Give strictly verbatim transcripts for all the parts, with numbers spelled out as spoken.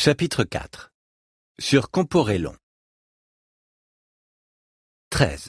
Chapitre quatre. Sur Comporélon. treize.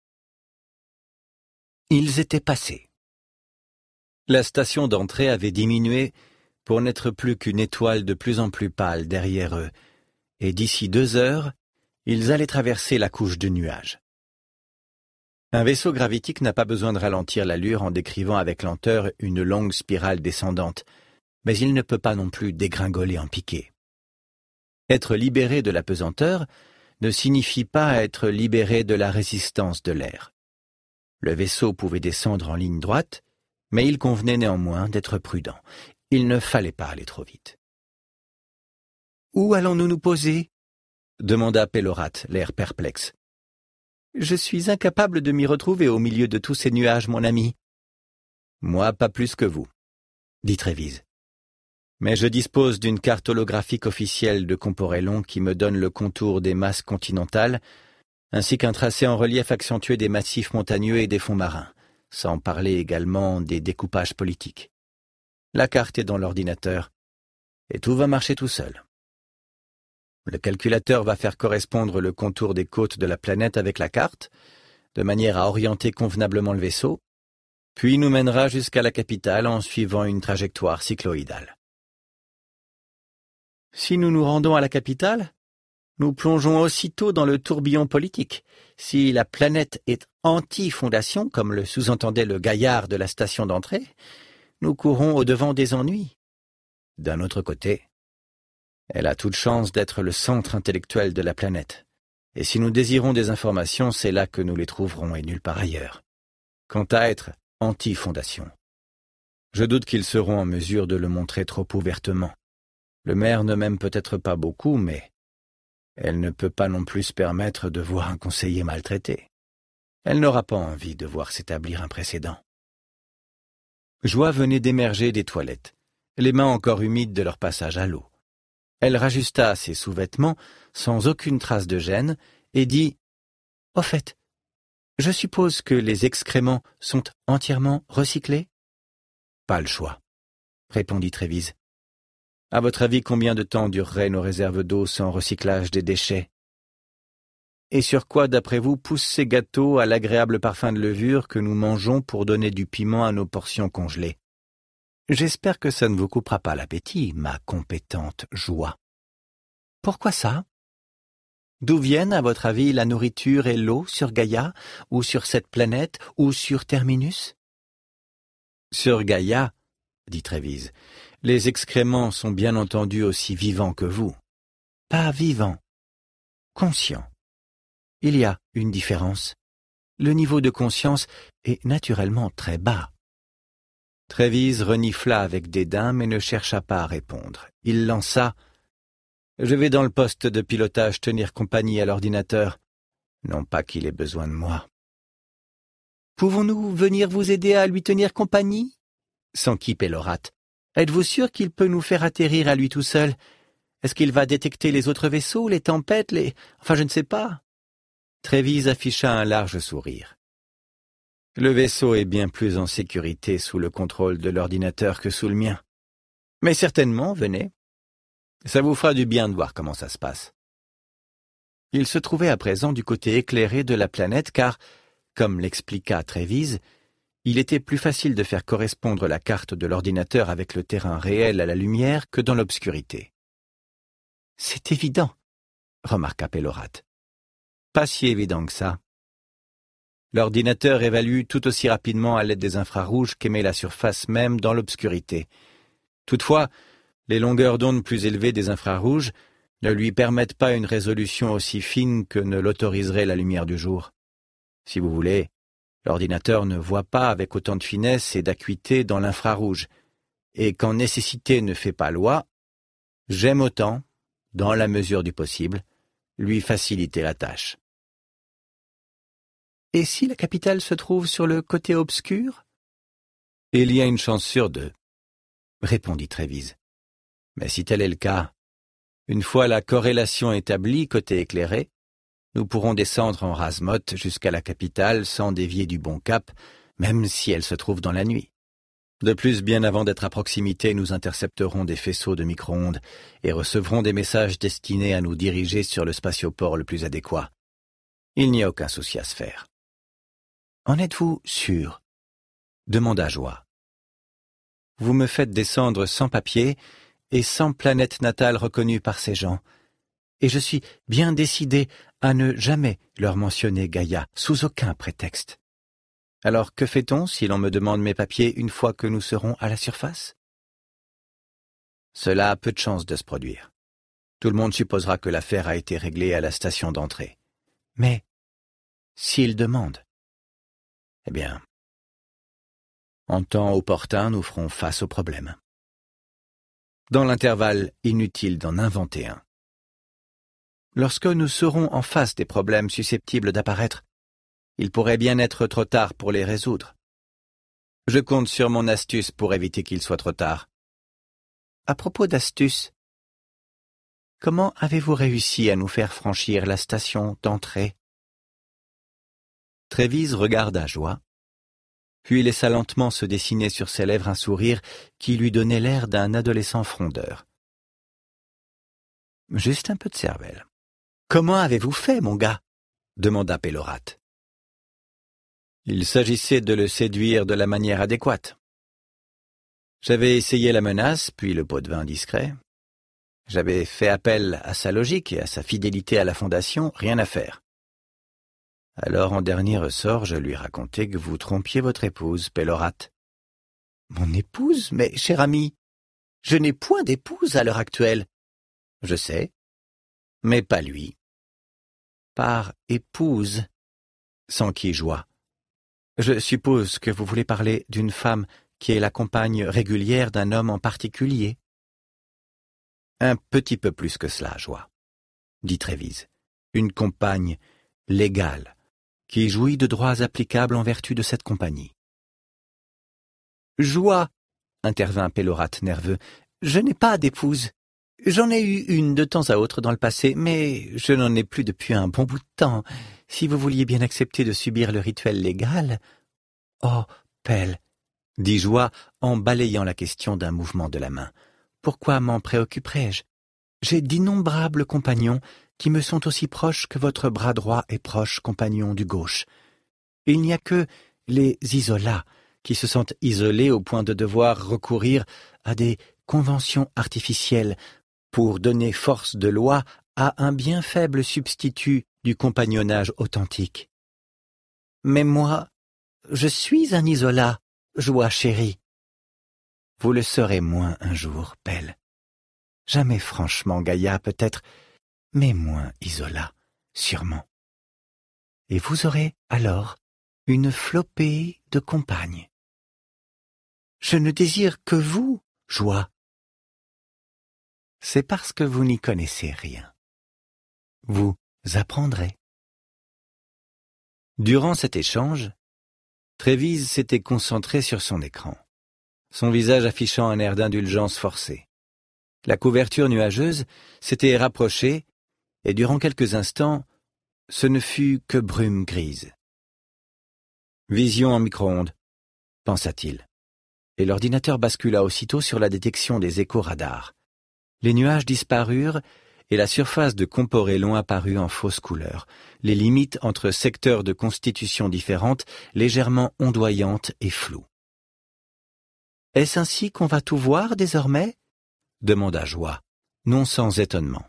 Ils étaient passés. La station d'entrée avait diminué pour n'être plus qu'une étoile de plus en plus pâle derrière eux, et d'ici deux heures, ils allaient traverser la couche de nuages. Un vaisseau gravitique n'a pas besoin de ralentir l'allure en décrivant avec lenteur une longue spirale descendante, mais il ne peut pas non plus dégringoler en piqué. Être libéré de la pesanteur ne signifie pas être libéré de la résistance de l'air. Le vaisseau pouvait descendre en ligne droite, mais il convenait néanmoins d'être prudent. Il ne fallait pas aller trop vite. « Où allons-nous nous poser ?» demanda Pélorat, l'air perplexe. « Je suis incapable de m'y retrouver au milieu de tous ces nuages, mon ami. »« Moi, pas plus que vous, » dit Trévise. « Mais je dispose d'une carte holographique officielle de Comporélon qui me donne le contour des masses continentales, ainsi qu'un tracé en relief accentué des massifs montagneux et des fonds marins, sans parler également des découpages politiques. La carte est dans l'ordinateur, et tout va marcher tout seul. Le calculateur va faire correspondre le contour des côtes de la planète avec la carte, de manière à orienter convenablement le vaisseau, puis nous mènera jusqu'à la capitale en suivant une trajectoire cycloïdale. Si nous nous rendons à la capitale, nous plongeons aussitôt dans le tourbillon politique. Si la planète est anti-fondation, comme le sous-entendait le gaillard de la station d'entrée, nous courons au-devant des ennuis. D'un autre côté, elle a toute chance d'être le centre intellectuel de la planète. Et si nous désirons des informations, c'est là que nous les trouverons et nulle part ailleurs. Quant à être anti-fondation, je doute qu'ils seront en mesure de le montrer trop ouvertement. Le maire ne m'aime peut-être pas beaucoup, mais elle ne peut pas non plus se permettre de voir un conseiller maltraité. Elle n'aura pas envie de voir s'établir un précédent. Joie venait d'émerger des toilettes, les mains encore humides de leur passage à l'eau. Elle rajusta ses sous-vêtements sans aucune trace de gêne et dit « Au fait, je suppose que les excréments sont entièrement recyclés ?»« Pas le choix, » répondit Trévise. « À votre avis, combien de temps dureraient nos réserves d'eau sans recyclage des déchets? Et sur quoi, d'après vous, poussent ces gâteaux à l'agréable parfum de levure que nous mangeons pour donner du piment à nos portions congelées? J'espère que ça ne vous coupera pas l'appétit, ma compétente Joie. Pourquoi ça? D'où viennent, à votre avis, la nourriture et l'eau sur Gaïa, ou sur cette planète, ou sur Terminus? Sur Gaïa, dit Trévise, les excréments sont bien entendu aussi vivants que vous. Pas vivants, conscients. Il y a une différence. Le niveau de conscience est naturellement très bas. Trévise renifla avec dédain, mais ne chercha pas à répondre. Il lança « Je vais dans le poste de pilotage tenir compagnie à l'ordinateur. Non pas qu'il ait besoin de moi. »« Pouvons-nous venir vous aider à lui tenir compagnie ?» s'enquit Pélorat. « Êtes-vous sûr qu'il peut nous faire atterrir à lui tout seul? Est-ce qu'il va détecter les autres vaisseaux, les tempêtes, les... Enfin, je ne sais pas. » Trévise afficha un large sourire. Le vaisseau est bien plus en sécurité sous le contrôle de l'ordinateur que sous le mien. Mais certainement, venez. Ça vous fera du bien de voir comment ça se passe. Il se trouvait à présent du côté éclairé de la planète car, comme l'expliqua Trévise, il était plus facile de faire correspondre la carte de l'ordinateur avec le terrain réel à la lumière que dans l'obscurité. « C'est évident, » remarqua Pélorat. « Pas si évident que ça. » L'ordinateur évalue tout aussi rapidement à l'aide des infrarouges qu'émet la surface même dans l'obscurité. Toutefois, les longueurs d'onde plus élevées des infrarouges ne lui permettent pas une résolution aussi fine que ne l'autoriserait la lumière du jour. Si vous voulez, l'ordinateur ne voit pas avec autant de finesse et d'acuité dans l'infrarouge, et quand nécessité ne fait pas loi, j'aime autant, dans la mesure du possible, lui faciliter la tâche. Et si la capitale se trouve sur le côté obscur? Il y a une chance sur deux, répondit Trévise. Mais si tel est le cas, une fois la corrélation établie côté éclairé, nous pourrons descendre en rase-motte jusqu'à la capitale sans dévier du bon cap, même si elle se trouve dans la nuit. De plus, bien avant d'être à proximité, nous intercepterons des faisceaux de micro-ondes et recevrons des messages destinés à nous diriger sur le spatioport le plus adéquat. Il n'y a aucun souci à se faire. En êtes-vous sûr? Demanda Joie. Vous me faites descendre sans papier et sans planète natale reconnue par ces gens, et je suis bien décidé à ne jamais leur mentionner Gaïa, sous aucun prétexte. Alors que fait-on si l'on me demande mes papiers une fois que nous serons à la surface? Cela a peu de chances de se produire. Tout le monde supposera que l'affaire a été réglée à la station d'entrée. Mais s'ils demandent, eh bien, en temps opportun, nous ferons face au problème. Dans l'intervalle, inutile d'en inventer un. Lorsque nous serons en face des problèmes susceptibles d'apparaître, il pourrait bien être trop tard pour les résoudre. Je compte sur mon astuce pour éviter qu'il soit trop tard. À propos d'astuce, comment avez-vous réussi à nous faire franchir la station d'entrée? Trévise regarda Joie, puis laissa lentement se dessiner sur ses lèvres un sourire qui lui donnait l'air d'un adolescent frondeur. Juste un peu de cervelle. Comment avez-vous fait, mon gars? Demanda Pélorate. Il s'agissait de le séduire de la manière adéquate. J'avais essayé la menace, puis le pot de vin discret. J'avais fait appel à sa logique et à sa fidélité à la Fondation, rien à faire. Alors, en dernier ressort, je lui racontai que vous trompiez votre épouse, Pélorate. Mon épouse? Mais, cher ami, je n'ai point d'épouse à l'heure actuelle. Je sais, mais pas lui. Par épouse, s'enquit Joie. Je suppose que vous voulez parler d'une femme qui est la compagne régulière d'un homme en particulier. Un petit peu plus que cela, Joie, dit Trévise. Une compagne légale, qui jouit de droits applicables en vertu de cette compagnie. Joie, intervint Pélorate nerveux, je n'ai pas d'épouse. J'en ai eu une de temps à autre dans le passé, mais je n'en ai plus depuis un bon bout de temps. Si vous vouliez bien accepter de subir le rituel légal... Oh, Pell, dit Joie en balayant la question d'un mouvement de la main. Pourquoi m'en préoccuperais-je? J'ai d'innombrables compagnons qui me sont aussi proches que votre bras droit est proche compagnon du gauche. Il n'y a que les isolats qui se sentent isolés au point de devoir recourir à des conventions artificielles pour donner force de loi à un bien faible substitut du compagnonnage authentique. Mais moi, je suis un isolat, Joie chérie. Vous le serez moins un jour, Pell. Jamais franchement Gaïa peut-être, mais moins isolat, sûrement. Et vous aurez alors une flopée de compagnes. Je ne désire que vous, Joie. C'est parce que vous n'y connaissez rien. Vous apprendrez. Durant cet échange, Trévise s'était concentré sur son écran, son visage affichant un air d'indulgence forcée. La couverture nuageuse s'était rapprochée, et durant quelques instants, ce ne fut que brume grise. Vision en micro-ondes, pensa-t-il, et l'ordinateur bascula aussitôt sur la détection des échos radars. Les nuages disparurent et la surface de Comporélon apparut en fausse couleur, les limites entre secteurs de constitution différentes légèrement ondoyantes et floues. « Est-ce ainsi qu'on va tout voir désormais ?» demanda Joie, non sans étonnement.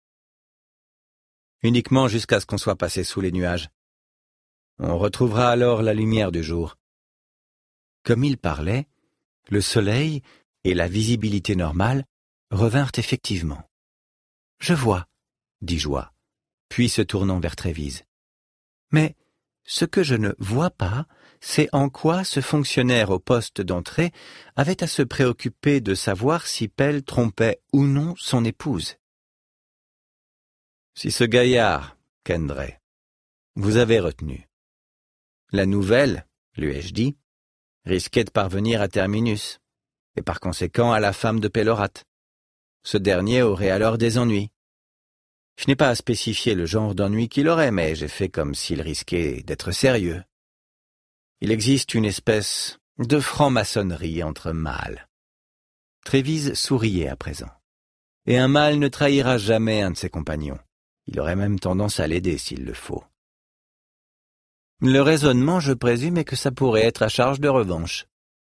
« Uniquement jusqu'à ce qu'on soit passé sous les nuages. On retrouvera alors la lumière du jour. » Comme il parlait, le soleil et la visibilité normale revinrent effectivement. « Je vois, » dit Joie, puis se tournant vers Trévise. « Mais ce que je ne vois pas, c'est en quoi ce fonctionnaire au poste d'entrée avait à se préoccuper de savoir si Pell trompait ou non son épouse. »« Si ce gaillard, Kendray, vous avez retenu. La nouvelle, lui ai-je dit, risquait de parvenir à Terminus, et par conséquent à la femme de Pélorate. Ce dernier aurait alors des ennuis. Je n'ai pas spécifié le genre d'ennui qu'il aurait, mais j'ai fait comme s'il risquait d'être sérieux. Il existe une espèce De franc-maçonnerie entre mâles. Trévise souriait à présent. Et un mâle ne trahira jamais un de ses compagnons. Il aurait même tendance à l'aider s'il le faut. Le raisonnement, je présume, est que ça pourrait être à charge de revanche.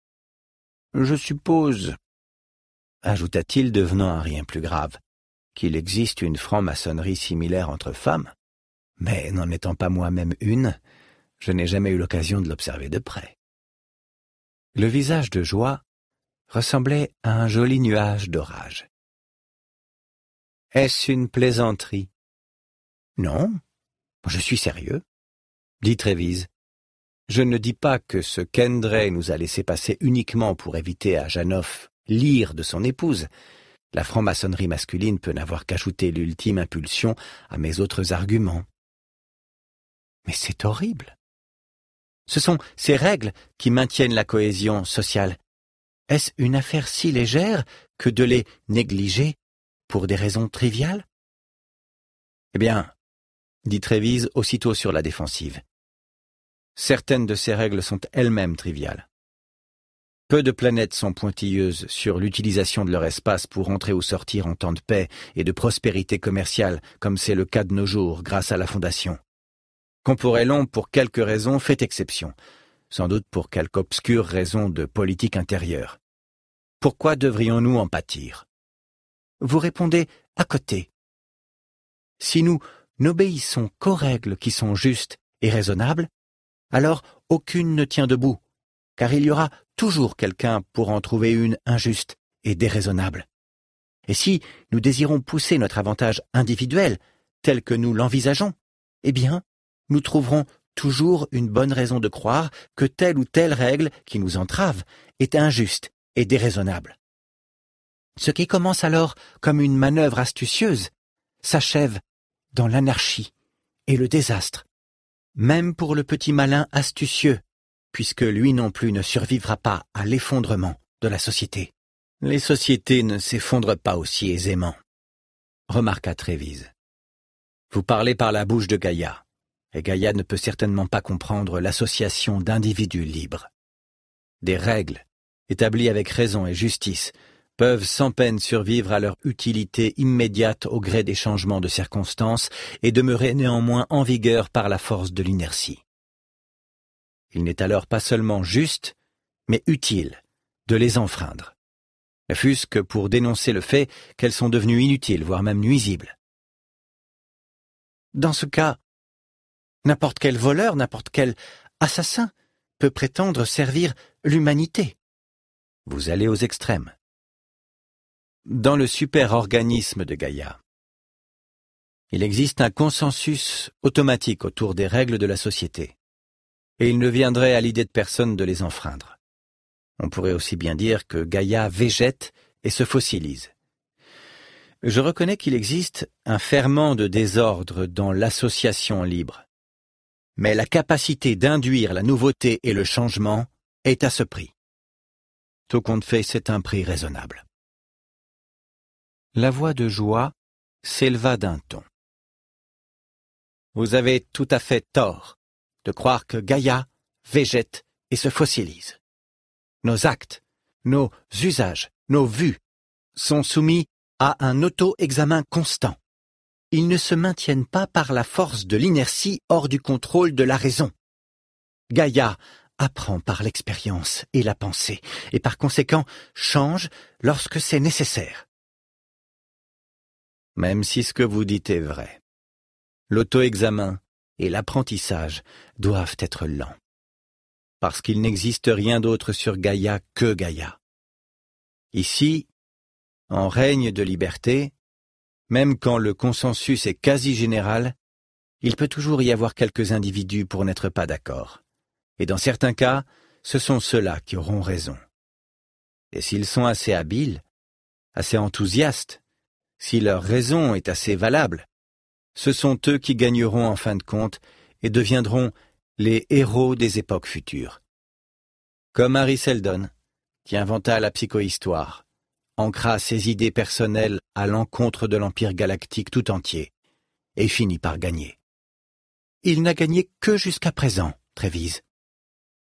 Je suppose, ajouta-t-il, devenant un rien plus grave, qu'il existe une franc-maçonnerie similaire entre femmes, mais n'en étant pas moi-même une, je n'ai jamais eu l'occasion de l'observer de près. Le visage de Joie ressemblait à un joli nuage d'orage. « Est-ce une plaisanterie ?»« Non, je suis sérieux, » dit Trévise. « Je ne dis pas que ce qu'Hendrey nous a laissé passer uniquement pour éviter à Janoff l'ire de son épouse. La franc-maçonnerie masculine peut n'avoir qu'ajouté l'ultime impulsion à mes autres arguments. Mais c'est horrible. Ce sont ces règles qui maintiennent la cohésion sociale. Est-ce une affaire si légère que de les négliger pour des raisons triviales ? Eh bien, dit Trévise aussitôt sur la défensive. Certaines de ces règles sont elles-mêmes triviales. Peu de planètes sont pointilleuses sur l'utilisation de leur espace pour entrer ou sortir en temps de paix et de prospérité commerciale, comme c'est le cas de nos jours grâce à la Fondation. Comporellon, pour quelques raisons, fait exception, sans doute pour quelque obscure raison de politique intérieure. Pourquoi devrions-nous en pâtir ? Vous répondez à côté. Si nous n'obéissons qu'aux règles qui sont justes et raisonnables, alors aucune ne tient debout, car il y aura toujours quelqu'un pour en trouver une injuste et déraisonnable. Et si nous désirons pousser notre avantage individuel, tel que nous l'envisageons, eh bien, nous trouverons toujours une bonne raison de croire que telle ou telle règle qui nous entrave est injuste et déraisonnable. Ce qui commence alors comme une manœuvre astucieuse s'achève dans l'anarchie et le désastre, même pour le petit malin astucieux, puisque lui non plus ne survivra pas à l'effondrement de la société. Les sociétés ne s'effondrent pas aussi aisément, remarqua Trévise. Vous parlez par la bouche de Gaïa, et Gaïa ne peut certainement pas comprendre l'association d'individus libres. Des règles, établies avec raison et justice, peuvent sans peine survivre à leur utilité immédiate au gré des changements de circonstances et demeurer néanmoins en vigueur par la force de l'inertie. Il n'est alors pas seulement juste, mais utile, de les enfreindre, ne fût-ce que pour dénoncer le fait qu'elles sont devenues inutiles, voire même nuisibles. Dans ce cas, n'importe quel voleur, n'importe quel assassin peut prétendre servir l'humanité. Vous allez aux extrêmes. Dans le super-organisme de Gaïa, il existe un consensus automatique autour des règles de la société, et il ne viendrait à l'idée de personne de les enfreindre. On pourrait aussi bien dire que Gaïa végète et se fossilise. Je reconnais qu'il existe un ferment de désordre dans l'association libre, mais la capacité d'induire la nouveauté et le changement est à ce prix. Tout compte fait, c'est un prix raisonnable. La voix de Joie s'éleva d'un ton. Vous avez tout à fait tort de croire que Gaïa végète et se fossilise. Nos actes, nos usages, nos vues sont soumis à un auto-examen constant. Ils ne se maintiennent pas par la force de l'inertie hors du contrôle de la raison. Gaïa apprend par l'expérience et la pensée, et par conséquent change lorsque c'est nécessaire. Même si ce que vous dites est vrai, l'auto-examen et l'apprentissage doivent être lents, parce qu'il n'existe rien d'autre sur Gaïa que Gaïa. Ici, en règne de liberté, même quand le consensus est quasi général, il peut toujours y avoir quelques individus pour n'être pas d'accord. Et dans certains cas, ce sont ceux-là qui auront raison. Et s'ils sont assez habiles, assez enthousiastes, si leur raison est assez valable, ce sont eux qui gagneront en fin de compte et deviendront les héros des époques futures. Comme Harry Seldon, qui inventa la psychohistoire, ancra ses idées personnelles à l'encontre de l'Empire galactique tout entier, et finit par gagner. Il n'a gagné que jusqu'à présent, Trévise.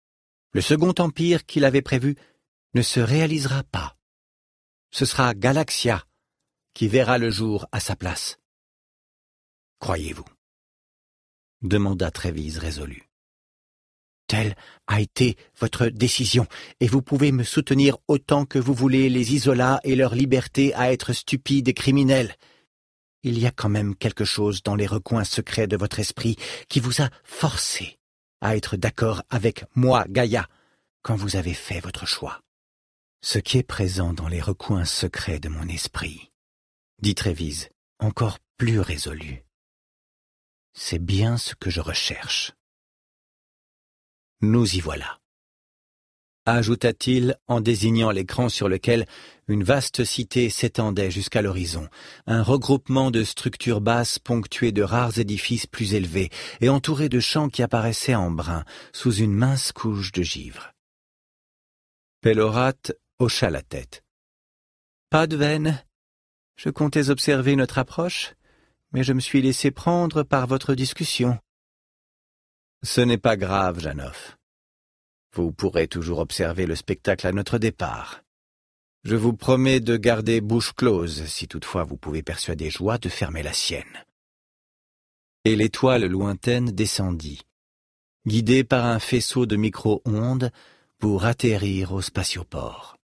Le second empire qu'il avait prévu ne se réalisera pas. Ce sera Galaxia qui verra le jour à sa place. Croyez-vous? Demanda Trévise résolu. Telle a été votre décision, et vous pouvez me soutenir autant que vous voulez les Isola et leur liberté à être stupides et criminels. Il y a quand même quelque chose dans les recoins secrets de votre esprit qui vous a forcé à être d'accord avec moi, Gaïa, quand vous avez fait votre choix. Ce qui est présent dans les recoins secrets de mon esprit, dit Trévise, encore plus résolu. C'est bien ce que je recherche. Nous y voilà. Ajouta-t-il en désignant l'écran sur lequel une vaste cité s'étendait jusqu'à l'horizon, un regroupement de structures basses ponctuées de rares édifices plus élevés et entourés de champs qui apparaissaient en brun sous une mince couche de givre. Pélorate hocha la tête. « Pas de veine. Je comptais observer notre approche, mais je me suis laissé prendre par votre discussion. » Ce n'est pas grave, Janov. Vous pourrez toujours observer le spectacle à notre départ. Je vous promets de garder bouche close, si toutefois vous pouvez persuader Joie de fermer la sienne. Et l'étoile lointaine descendit, guidée par un faisceau de micro-ondes pour atterrir au spatioport.